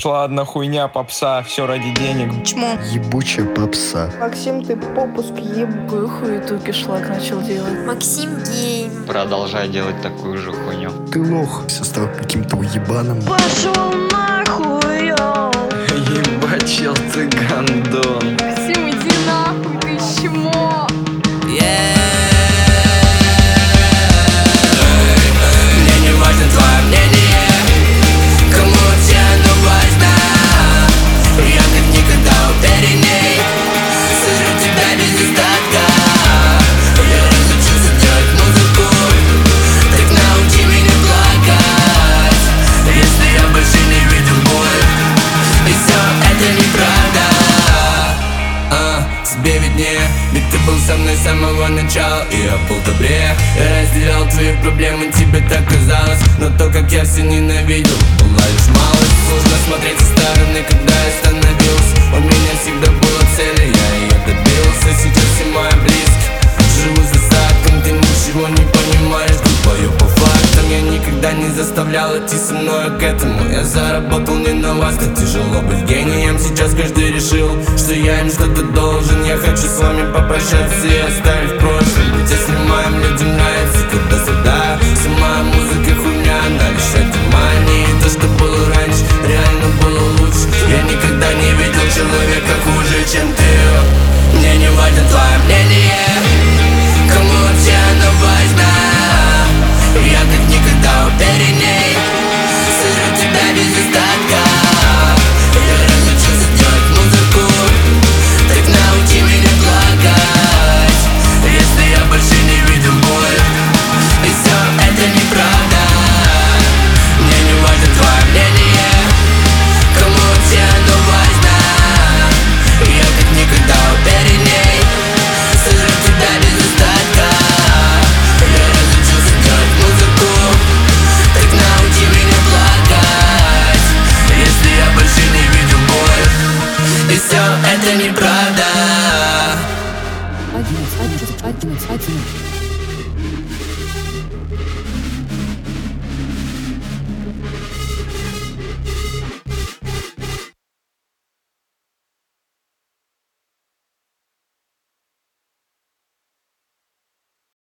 Шла одна хуйня, попса, все ради денег. Чмо. Ебучая попса. Максим, ты попуск ебую хуету кишлак начал делать. Максим гей. Продолжай делать такую же хуйню. Ты лох. Все стал каким-то уебаном. Пошел нахуй, йоу. Ебать, чел, ты гандон. Максим, иди нахуй, ты чмо. Мне не важно твое мнение, кому вообще оно важно. Я как никогда уверенней, сожру тебя без остатка. Я разучился делать музыку, так научи меня плакать. Если я больше не видел боль, и все это неправда. Тебе виднее, ведь ты был со мной с самого начала, и я был добрее. Я разделял твои проблемы, тебе так казалось, но то, как я все ненавидел, была лишь малость. Сложно смотреть со стороны, когда я становился. У меня всегда была цель, и я ее добился. Сейчас все мои близкие живу за садком, ты ничего не понимаешь, глупою по фактам. Я никогда не заставлял идти со мной к этому. Я заработал не на вас, как тяжело быть гением. Сейчас каждый решил, что я им что-то должен. Я хочу с вами попрощаться и оставить в прошлом. Ведь если моим людям нравится туда-сюда, вся моя музыка хуйня, она лишь внимание. И то, что было раньше, реально было лучше. Я никогда не видел человека хуже, чем ты. Мне не важно твое мнение, кому вообще оно важно. Я как никогда уверенней, сожру тебя без остатка. Я разучился делать музыку, так научи меня плакать. Если я больше не видел боль, и все это неправда. Мне не важно твое мнение, кому вообще оно важно. Я как никогда уверенней, сожру тебя без остатка. Я разучился делать музыку, так научи меня плакать. Если я больше не видел боль, и все это неправда. 11.